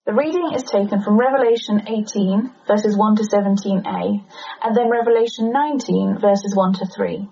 The reading is taken from Revelation 18, verses 1 to 17a, and then Revelation 19, verses 1 to 3.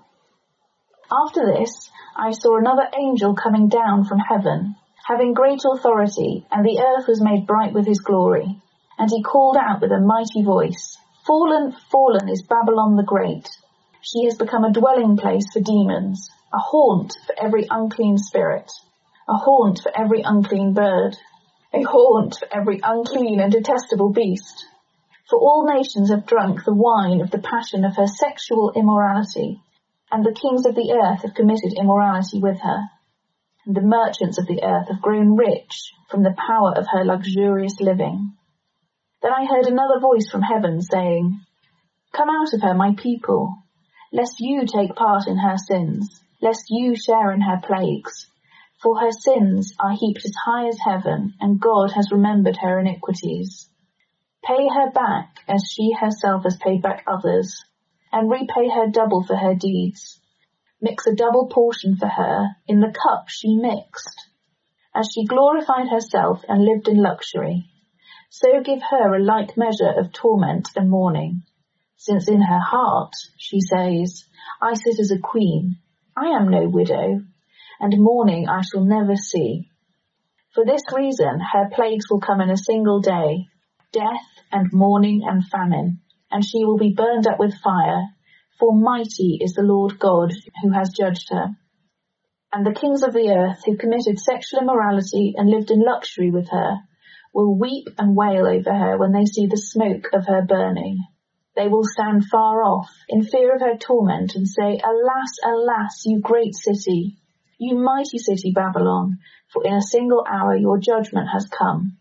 After this, I saw another angel coming down from heaven, having great authority, and the earth was made bright with his glory. And he called out with a mighty voice, "Fallen, fallen is Babylon the Great. She has become a dwelling place for demons, a haunt for every unclean spirit, a haunt for every unclean bird, a haunt for every unclean and detestable beast. For all nations have drunk the wine of the passion of her sexual immorality, and the kings of the earth have committed immorality with her. And the merchants of the earth have grown rich from the power of her luxurious living." Then I heard another voice from heaven saying, "Come out of her, my people, lest you take part in her sins, lest you share in her plagues. For her sins are heaped as high as heaven, and God has remembered her iniquities. Pay her back as she herself has paid back others, and repay her double for her deeds. Mix a double portion for her in the cup she mixed. As she glorified herself and lived in luxury, so give her a like measure of torment and mourning. Since in her heart she says, 'I sit as a queen, I am no widow, and mourning I shall never see.' For this reason her plagues will come in a single day, death and mourning and famine, and she will be burned up with fire, for mighty is the Lord God who has judged her. And the kings of the earth who committed sexual immorality and lived in luxury with her will weep and wail over her when they see the smoke of her burning. They will stand far off in fear of her torment and say, 'Alas, alas, you great city, you mighty city Babylon, for in a single hour your judgment has come.'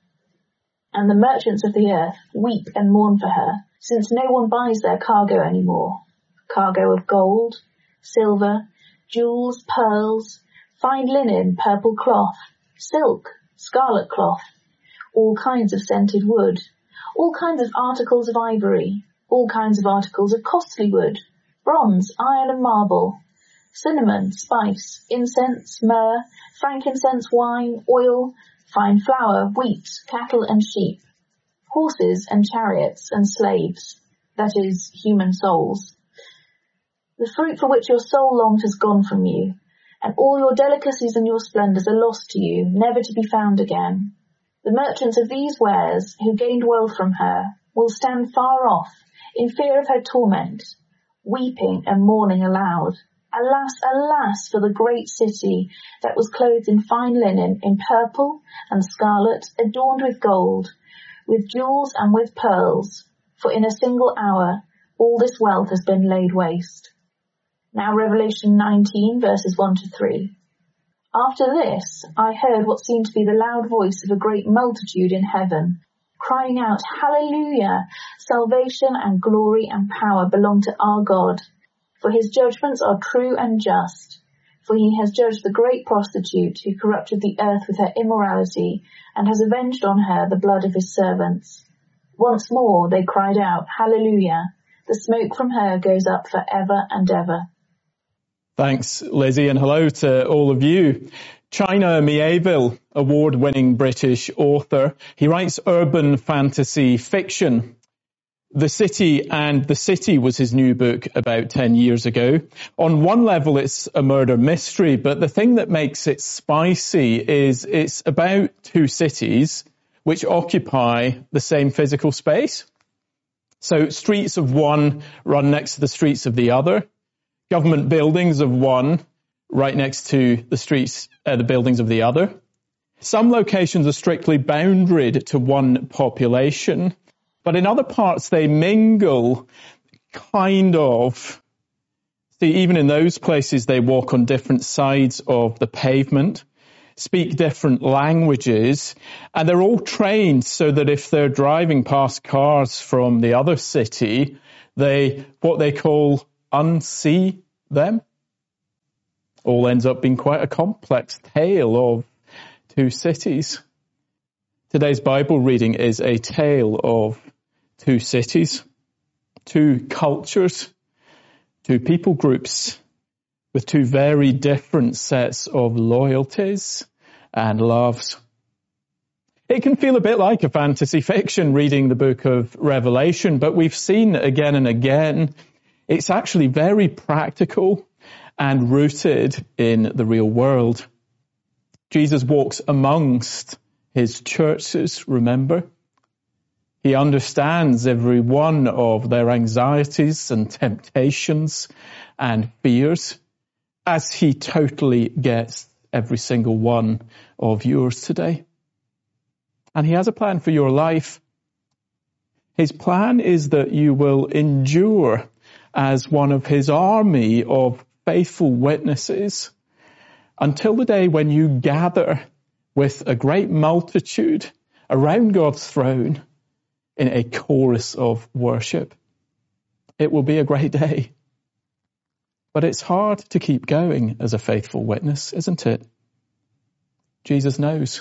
And the merchants of the earth weep and mourn for her, since no one buys their cargo anymore, cargo of gold, silver, jewels, pearls, fine linen, purple cloth, silk, scarlet cloth, all kinds of scented wood, all kinds of articles of ivory, all kinds of articles of costly wood, bronze, iron and marble, cinnamon, spice, incense, myrrh, frankincense, wine, oil, fine flour, wheat, cattle and sheep, horses and chariots and slaves, that is, human souls. The fruit for which your soul longed has gone from you, and all your delicacies and your splendours are lost to you, never to be found again. The merchants of these wares, who gained wealth from her, will stand far off, in fear of her torment, weeping and mourning aloud. Alas, alas, for the great city that was clothed in fine linen, in purple and scarlet, adorned with gold, with jewels and with pearls, for in a single hour all this wealth has been laid waste." Now Revelation 19, verses 1 to 3. After this, I heard what seemed to be the loud voice of a great multitude in heaven, crying out, "Hallelujah! Salvation and glory and power belong to our God, for his judgments are true and just. For he has judged the great prostitute who corrupted the earth with her immorality and has avenged on her the blood of his servants." Once more they cried out, "Hallelujah! The smoke from her goes up for ever and ever." Thanks, Lizzie, and hello to all of you. China Mieville, award-winning British author. He writes urban fantasy fiction. The City and the City was his new book about 10 years ago. On one level, it's a murder mystery, but the thing that makes it spicy is it's about two cities which occupy the same physical space. So streets of one run next to the streets of the other. Government buildings of one right next to the buildings of the other. Some locations are strictly boundaried to one population, but in other parts they mingle, kind of. See, even in those places they walk on different sides of the pavement, speak different languages, and they're all trained so that if they're driving past cars from the other city, what they call unsee them. All ends up being quite a complex tale of two cities. Today's Bible reading is a tale of two cities, two cultures, two people groups with two very different sets of loyalties and loves. It can feel a bit like a fantasy fiction reading the book of Revelation, but we've seen again and again, it's actually very practical and rooted in the real world. Jesus walks amongst his churches, remember? He understands every one of their anxieties and temptations and fears, as he totally gets every single one of yours today. And he has a plan for your life. His plan is that you will endure as one of his army of faithful witnesses until the day when you gather with a great multitude around God's throne in a chorus of worship. It will be a great day. But it's hard to keep going as a faithful witness, isn't it? Jesus knows.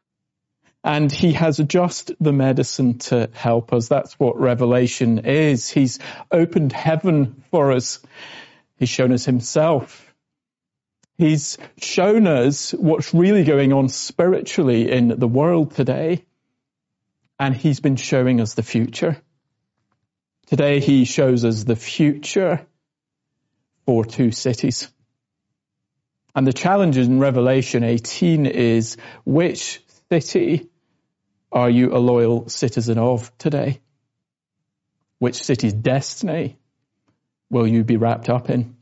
And he has just the medicine to help us. That's what Revelation is. He's opened heaven for us. He's shown us himself. He's shown us what's really going on spiritually in the world today. And he's been showing us the future. Today he shows us the future for two cities. And the challenge in Revelation 18 is, which city are you a loyal citizen of today? Which city's destiny will you be wrapped up in?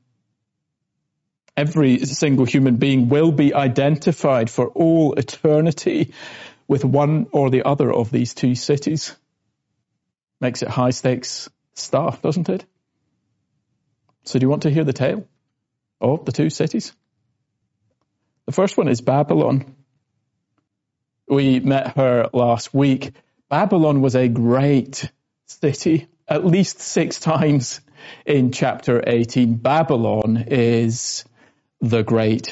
Every single human being will be identified for all eternity with one or the other of these two cities. Makes it high stakes stuff, doesn't it? So do you want to hear the tale of the two cities? The first one is Babylon. We met her last week. Babylon was a great city, at least 6 times in chapter 18. Babylon is the great.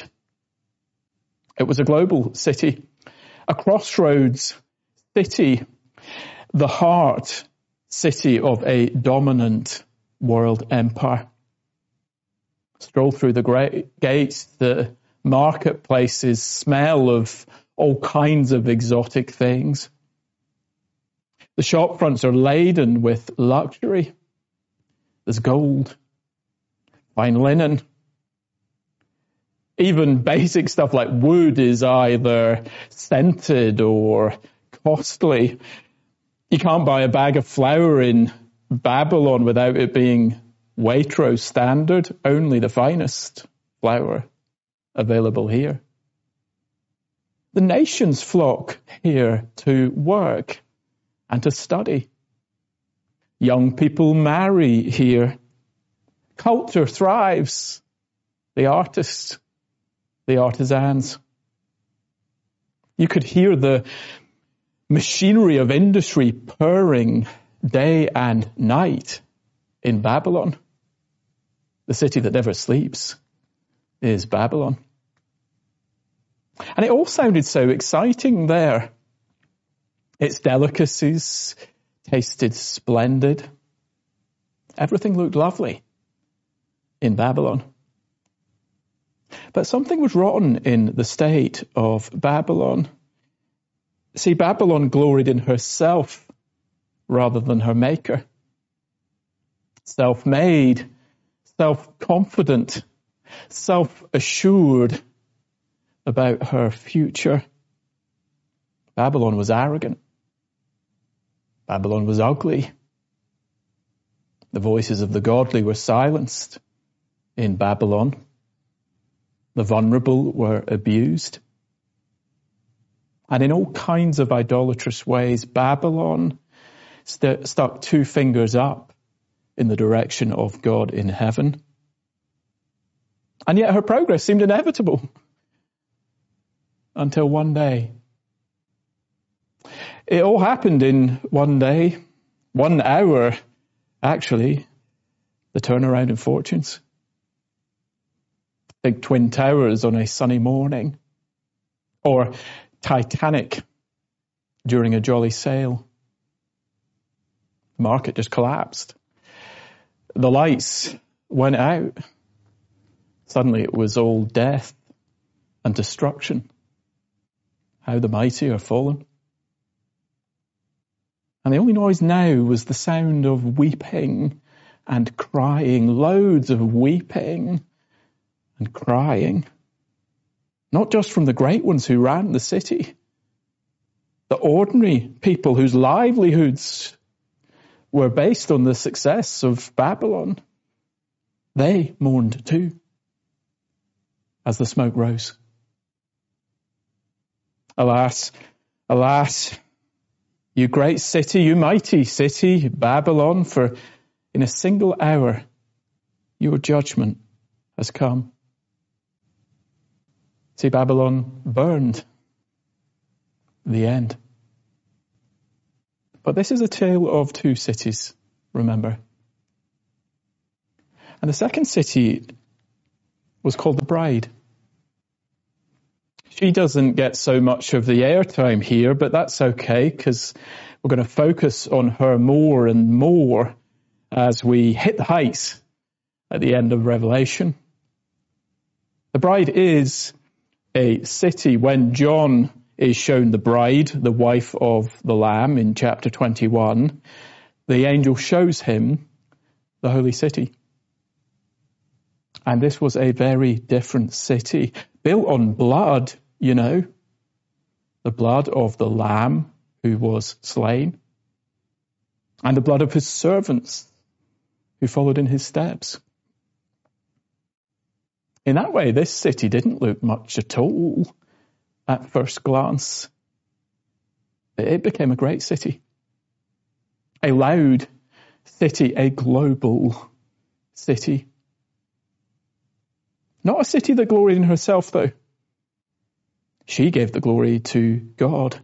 It was a global city, a crossroads city, the heart city of a dominant world empire. Stroll through the great gates, the marketplaces smell of all kinds of exotic things. The shop fronts are laden with luxury. There's gold, fine linen. Even basic stuff like wood is either scented or costly. You can't buy a bag of flour in Babylon without it being Waitrose standard, only the finest flour available here. The nations flock here to work and to study. Young people marry here. Culture thrives. The artists, the artisans. You could hear the machinery of industry purring day and night in Babylon. The city that never sleeps is Babylon. And it all sounded so exciting there. Its delicacies tasted splendid. Everything looked lovely in Babylon. But something was rotten in the state of Babylon. See, Babylon gloried in herself rather than her maker. Self-made, self-confident, self-assured about her future. Babylon was arrogant. Babylon was ugly. The voices of the godly were silenced in Babylon. The vulnerable were abused. And in all kinds of idolatrous ways, Babylon stuck 2 fingers up in the direction of God in heaven. And yet her progress seemed inevitable. Until one day. It all happened in one day, 1 hour, actually, the turnaround in fortunes. Think Twin Towers on a sunny morning, or Titanic during a jolly sail. The market just collapsed. The lights went out. Suddenly it was all death and destruction. How the mighty are fallen. And the only noise now was the sound of weeping and crying, loads of weeping and crying. Not just from the great ones who ran the city, the ordinary people whose livelihoods were based on the success of Babylon. They mourned too as the smoke rose. Alas, alas, you great city, you mighty city, Babylon, for in a single hour your judgment has come. See, Babylon burned. The end. But this is a tale of two cities, remember. And the second city was called the bride. She doesn't get so much of the airtime here, but that's okay, because we're going to focus on her more and more as we hit the heights at the end of Revelation. The bride is a city. When John is shown the bride, the wife of the Lamb in chapter 21, the angel shows him the holy city. And this was a very different city, built on blood, you know, the blood of the Lamb who was slain, and the blood of his servants who followed in his steps. In that way, this city didn't look much at all at first glance. It became a great city, a loud city, a global city. Not a city that gloried in herself, though. She gave the glory to God.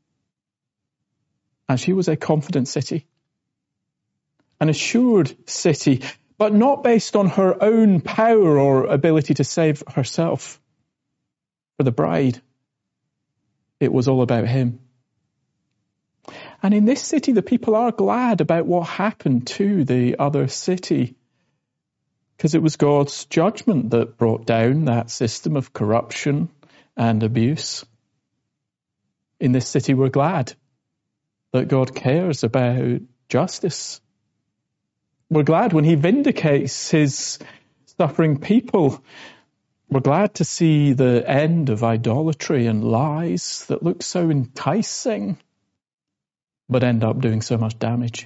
And she was a confident city, an assured city, but not based on her own power or ability to save herself. For the bride, it was all about him. And in this city, the people are glad about what happened to the other city, because it was God's judgment that brought down that system of corruption and abuse. In this city, we're glad that God cares about justice. We're glad when he vindicates his suffering people. We're glad to see the end of idolatry and lies that look so enticing, but end up doing so much damage.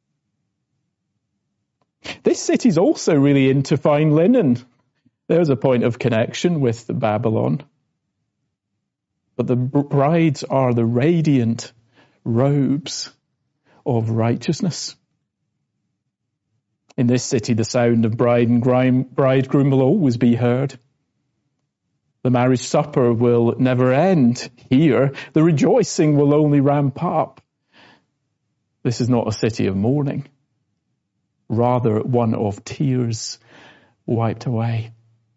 This city's also really into fine linen. There's a point of connection with Babylon. But the brides are the radiant robes of righteousness. In this city, the sound of bride and bridegroom will always be heard. The marriage supper will never end. Here, the rejoicing will only ramp up. This is not a city of mourning, rather one of tears wiped away.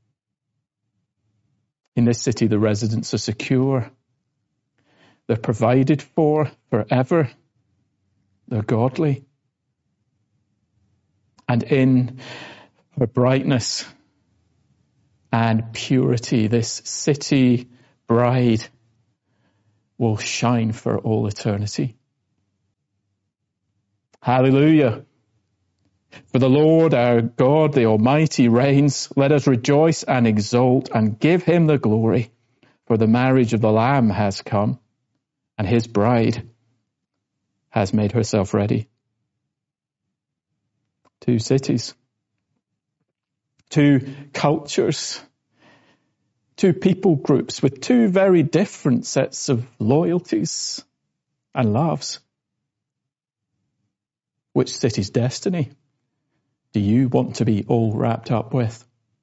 In this city, the residents are secure. They're provided for forever. They're godly. And in her brightness and purity, this city bride will shine for all eternity. Hallelujah. For the Lord our God, the Almighty, reigns. Let us rejoice and exult and give him the glory. For the marriage of the Lamb has come, and his bride has made herself ready. Two cities, two cultures, two people groups with two very different sets of loyalties and loves. Which city's destiny do you want to be all wrapped up with?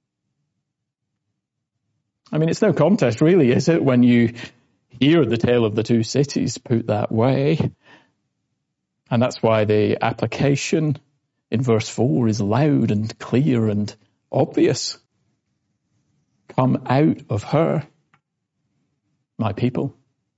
I mean, it's no contest really, is it, when you hear the tale of the two cities put that way? And that's why the application in verse 4 is loud and clear and obvious. Come out of her, my people.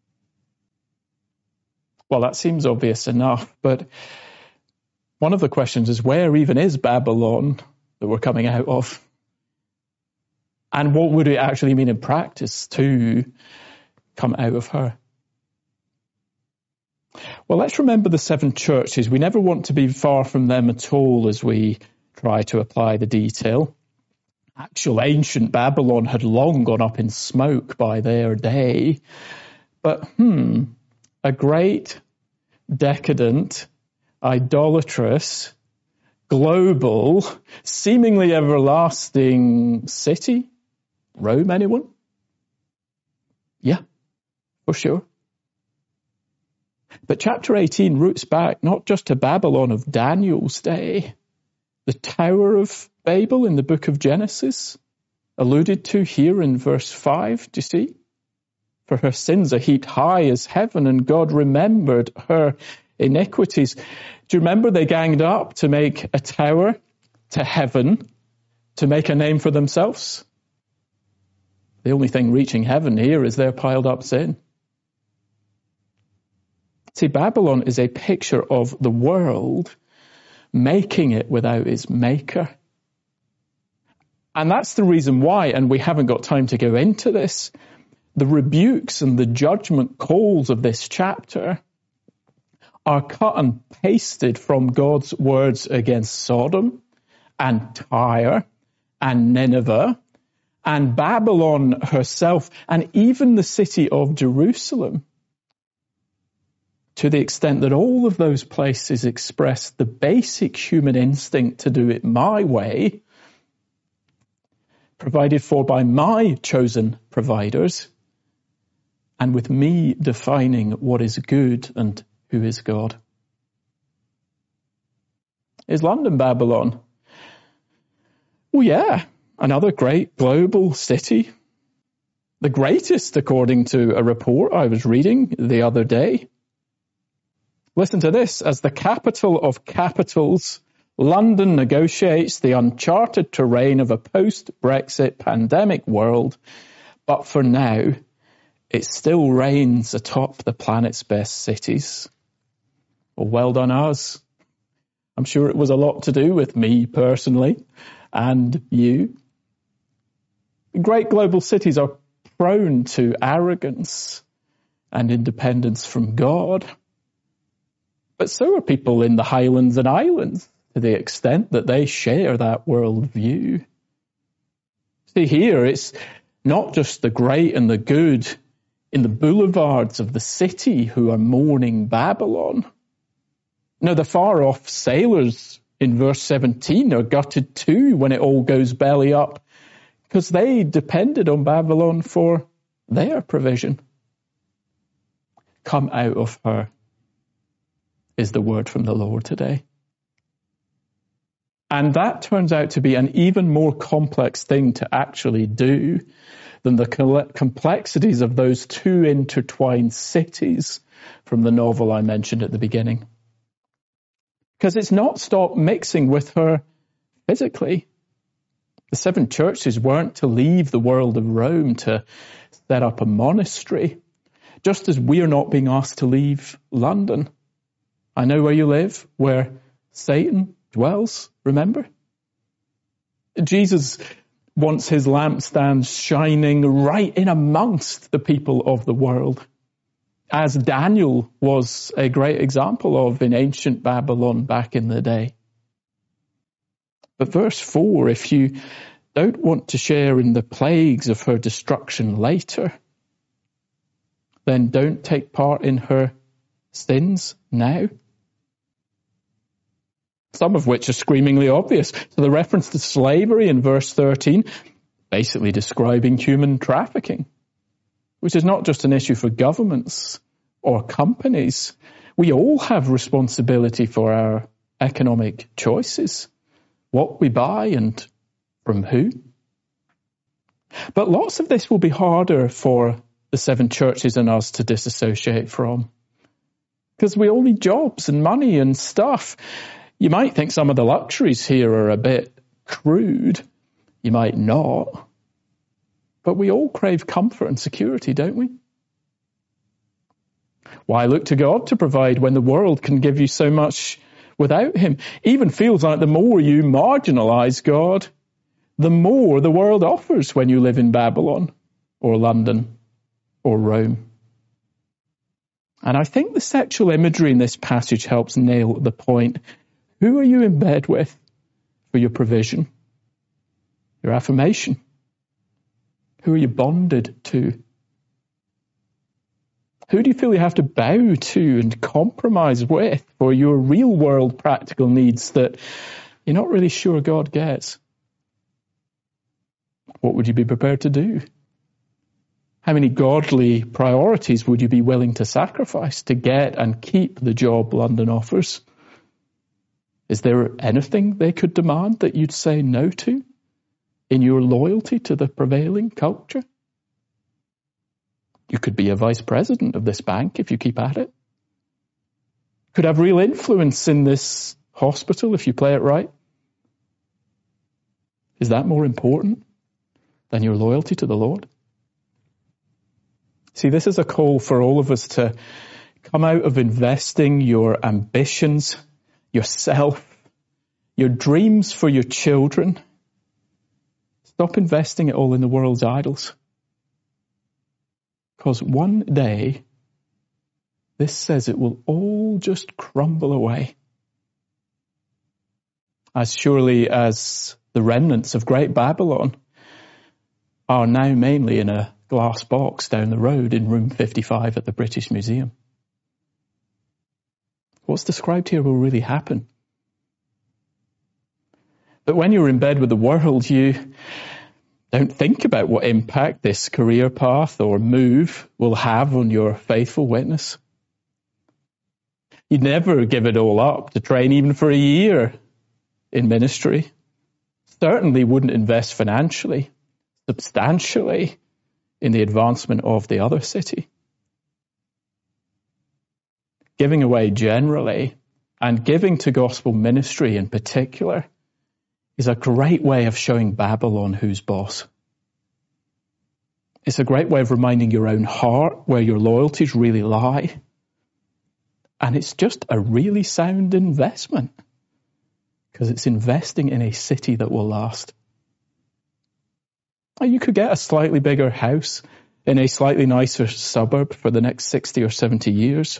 Well, that seems obvious enough, but one of the questions is, where even is Babylon that we're coming out of? And what would it actually mean in practice to come out of her? Well, let's remember the 7 churches. We never want to be far from them at all as we try to apply the detail. Actual ancient Babylon had long gone up in smoke by their day. But, a great, decadent, idolatrous, global, seemingly everlasting city? Rome, anyone? Yeah, for sure. But chapter 18 roots back not just to Babylon of Daniel's day, the Tower of Babel in the book of Genesis, alluded to here in verse 5, do you see? For her sins are heaped high as heaven, and God remembered her iniquities. Do you remember they ganged up to make a tower to heaven, to make a name for themselves? The only thing reaching heaven here is their piled up sin. See, Babylon is a picture of the world making it without its maker. And that's the reason why, and we haven't got time to go into this, the rebukes and the judgment calls of this chapter are cut and pasted from God's words against Sodom and Tyre and Nineveh and Babylon herself and even the city of Jerusalem, to the extent that all of those places express the basic human instinct to do it my way, provided for by my chosen providers, and with me defining what is good and who is God. Is London Babylon? Well, yeah, another great global city. The greatest, according to a report I was reading the other day. Listen to this. As the capital of capitals, London negotiates the uncharted terrain of a post-Brexit pandemic world, but for now, it still reigns atop the planet's best cities. Well done us. I'm sure it was a lot to do with me personally and you. Great global cities are prone to arrogance and independence from God. But so are people in the Highlands and Islands, to the extent that they share that worldview. See, here it's not just the great and the good in the boulevards of the city who are mourning Babylon. No, the far-off sailors in verse 17 are gutted too when it all goes belly up, because they depended on Babylon for their provision. Come out of her, is the word from the Lord today. And that turns out to be an even more complex thing to actually do than the complexities of those 2 intertwined cities from the novel I mentioned at the beginning. Because it's not stopped mixing with her physically. The 7 churches weren't to leave the world of Rome to set up a monastery, just as we're not being asked to leave London. I know where you live, where Satan dwells, remember? Jesus wants his lampstand shining right in amongst the people of the world, as Daniel was a great example of in ancient Babylon back in the day. But verse 4, if you don't want to share in the plagues of her destruction later, then don't take part in her sins now. Some of which are screamingly obvious. So the reference to slavery in verse 13, basically describing human trafficking, which is not just an issue for governments or companies. We all have responsibility for our economic choices, what we buy and from who. But lots of this will be harder for the 7 churches and us to disassociate from, because we all need jobs and money and stuff. You might think some of the luxuries here are a bit crude. You might not. But we all crave comfort and security, don't we? Why look to God to provide when the world can give you so much without him? Even feels like the more you marginalize God, the more the world offers when you live in Babylon or London or Rome. And I think the sexual imagery in this passage helps nail the point. Who are you in bed with for your provision, your affirmation? Who are you bonded to? Who do you feel you have to bow to and compromise with for your real world practical needs that you're not really sure God gets? What would you be prepared to do? How many godly priorities would you be willing to sacrifice to get and keep the job London offers? Is there anything they could demand that you'd say no to in your loyalty to the prevailing culture? You could be a vice president of this bank if you keep at it. Could have real influence in this hospital if you play it right. Is that more important than your loyalty to the Lord? See, this is a call for all of us to come out of investing your ambitions, yourself, your dreams for your children. Stop investing it all in the world's idols. Because one day, this says it will all just crumble away. As surely as the remnants of Great Babylon are now mainly in a glass box down the road in room 55 at the British Museum. What's described here will really happen. But when you're in bed with the world, you don't think about what impact this career path or move will have on your faithful witness. You'd never give it all up to train even for a year in ministry. Certainly wouldn't invest financially, substantially, in the advancement of the other city. Giving away generally and giving to gospel ministry in particular is a great way of showing Babylon who's boss. It's a great way of reminding your own heart where your loyalties really lie. And it's just a really sound investment because it's investing in a city that will last. You could get a slightly bigger house in a slightly nicer suburb for the next 60 or 70 years.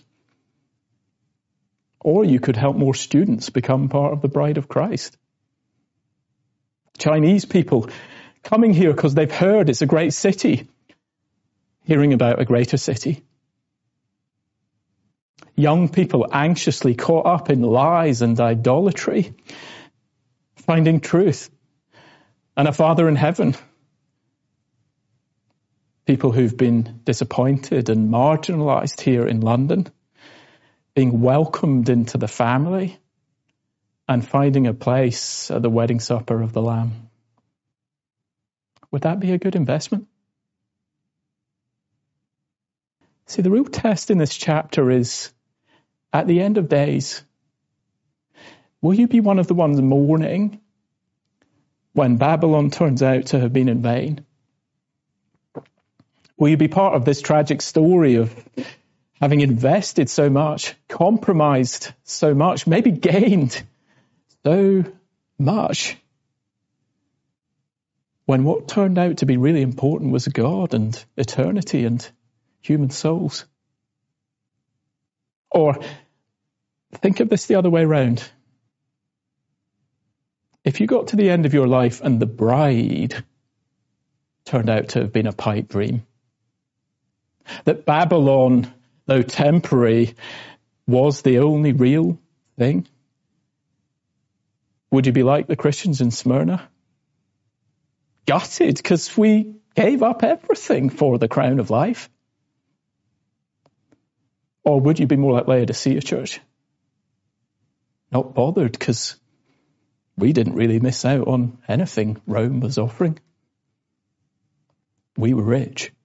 Or you could help more students become part of the bride of Christ. Chinese people coming here because they've heard it's a great city, hearing about a greater city. Young people anxiously caught up in lies and idolatry, finding truth and a Father in heaven. People who've been disappointed and marginalised here in London, being welcomed into the family and finding a place at the wedding supper of the Lamb. Would that be a good investment? See, the real test in this chapter is, at the end of days, will you be one of the ones mourning when Babylon turns out to have been in vain? Will you be part of this tragic story of having invested so much, compromised so much, maybe gained so much, when what turned out to be really important was God and eternity and human souls? Or think of this the other way around. If you got to the end of your life and the bride turned out to have been a pipe dream, that Babylon, though temporary, was the only real thing, would you be like the Christians in Smyrna? Gutted because we gave up everything for the crown of life? Or would you be more like Laodicea Church? Not bothered because we didn't really miss out on anything Rome was offering. We were rich.